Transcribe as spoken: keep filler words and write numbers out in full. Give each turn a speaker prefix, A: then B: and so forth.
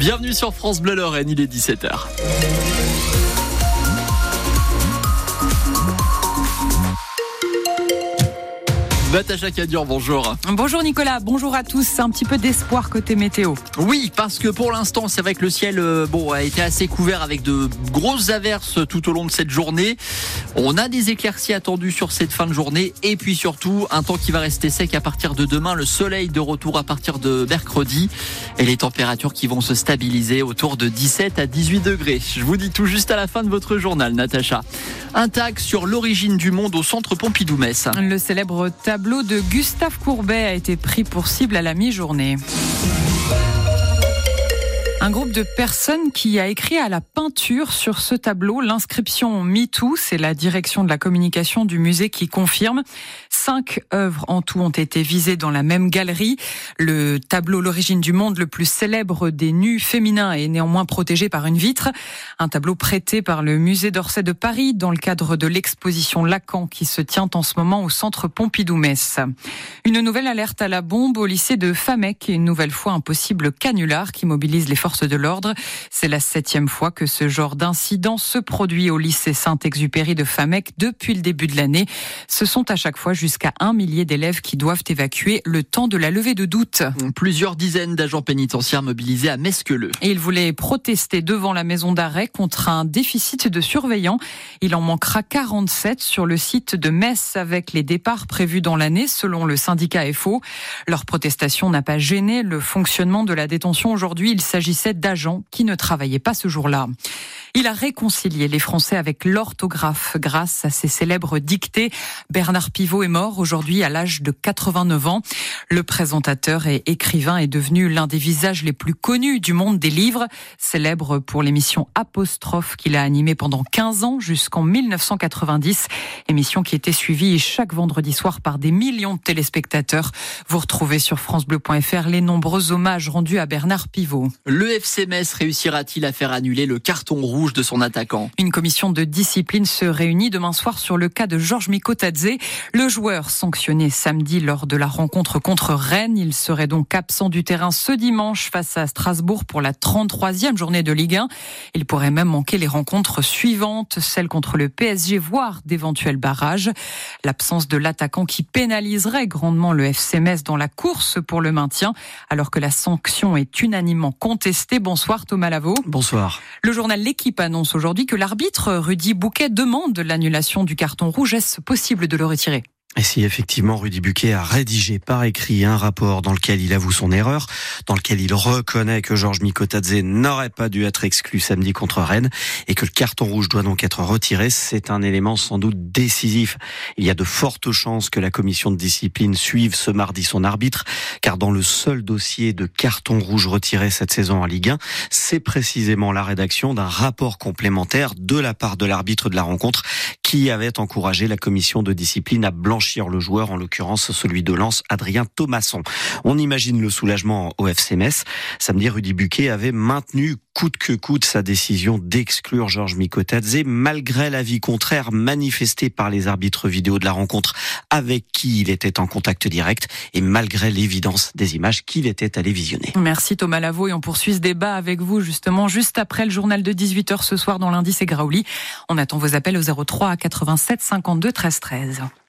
A: Bienvenue sur France Bleu Lorraine, il est dix-sept heures. Natacha Cadian, bonjour.
B: Bonjour Nicolas, bonjour à tous. Un petit peu d'espoir côté météo.
A: Oui, parce que pour l'instant, c'est vrai que le ciel euh, bon, a été assez couvert avec de grosses averses tout au long de cette journée. On a des éclaircies attendues sur cette fin de journée et puis surtout un temps qui va rester sec à partir de demain. Le soleil de retour à partir de mercredi et les températures qui vont se stabiliser autour de dix-sept à dix-huit degrés. Je vous dis tout juste à la fin de votre journal, Natacha. Un tag sur l'origine du monde au centre Pompidou-Metz.
B: Le célèbre tableau de Gustave Courbet a été pris pour cible à la mi-journée. Un groupe de personnes qui a écrit à la peinture sur ce tableau l'inscription MeToo, c'est la direction de la communication du musée qui confirme. Cinq œuvres en tout ont été visées dans la même galerie. Le tableau L'origine du monde, le plus célèbre des nus féminins, est néanmoins protégé par une vitre. Un tableau prêté par le musée d'Orsay de Paris dans le cadre de l'exposition Lacan qui se tient en ce moment au centre Pompidou-Metz. Une nouvelle alerte à la bombe au lycée de Famec et une nouvelle fois un possible canular qui mobilise les forces de l'ordre. C'est la septième fois que ce genre d'incident se produit au lycée Saint-Exupéry de Famec depuis le début de l'année. Ce sont à chaque fois jusqu'à un millier d'élèves qui doivent évacuer le temps de la levée de doute.
A: Plusieurs dizaines d'agents pénitentiaires mobilisés à Mesqueleu.
B: Et ils voulaient protester devant la maison d'arrêt contre un déficit de surveillants. Il en manquera quarante-sept sur le site de Metz avec les départs prévus dans l'année selon le syndicat F O. Leur protestation n'a pas gêné le fonctionnement de la détention aujourd'hui. Il s'agissait d'agents qui ne travaillaient pas ce jour-là. Il a réconcilié les Français avec l'orthographe grâce à ses célèbres dictées. Bernard Pivot est mort aujourd'hui à l'âge de quatre-vingt-neuf ans. Le présentateur et écrivain est devenu l'un des visages les plus connus du monde des livres, célèbre pour l'émission Apostrophe qu'il a animée pendant quinze ans jusqu'en mille neuf cent quatre-vingt-dix. Émission qui était suivie chaque vendredi soir par des millions de téléspectateurs. Vous retrouvez sur francebleu point f r les nombreux hommages rendus à Bernard Pivot.
A: Le F C Metz réussira-t-il à faire annuler le carton rouge de son attaquant?
B: Une commission de discipline se réunit demain soir sur le cas de Georges Mikotadze. Le joueur sanctionné samedi lors de la rencontre contre Rennes. Il serait donc absent du terrain ce dimanche face à Strasbourg pour la trente-troisième journée de Ligue un. Il pourrait même manquer les rencontres suivantes, celles contre le P S G, voire d'éventuels barrages. L'absence de l'attaquant qui pénaliserait grandement le F C Metz dans la course pour le maintien, alors que la sanction est unanimement contestée. Bonsoir Thomas Lavaux.
C: Bonsoir.
B: Le journal L'Équipe annonce aujourd'hui que l'arbitre Rudy Bouquet demande l'annulation du carton rouge. Est-ce possible de le retirer ?
C: Et si effectivement Rudy Buquet a rédigé par écrit un rapport dans lequel il avoue son erreur, dans lequel il reconnaît que Georges Mikotadze n'aurait pas dû être exclu samedi contre Rennes et que le carton rouge doit donc être retiré, c'est un élément sans doute décisif. Il y a de fortes chances que la commission de discipline suive ce mardi son arbitre, car dans le seul dossier de carton rouge retiré cette saison en Ligue un, c'est précisément la rédaction d'un rapport complémentaire de la part de l'arbitre de la rencontre qui avait encouragé la commission de discipline à blanchir le joueur, en l'occurrence celui de Lens, Adrien Thomasson. On imagine le soulagement au F C Metz. Samedi, Rudy Buquet avait maintenu coûte que coûte sa décision d'exclure Georges Mikotadze, malgré l'avis contraire manifesté par les arbitres vidéo de la rencontre avec qui il était en contact direct et malgré l'évidence des images qu'il était allé visionner.
B: Merci Thomas Lavaux et on poursuit ce débat avec vous justement juste après le journal de dix-huit heures ce soir dans l'Indice et Graouli. On attend vos appels au zéro trois quatre-vingt-sept cinquante-deux treize treize.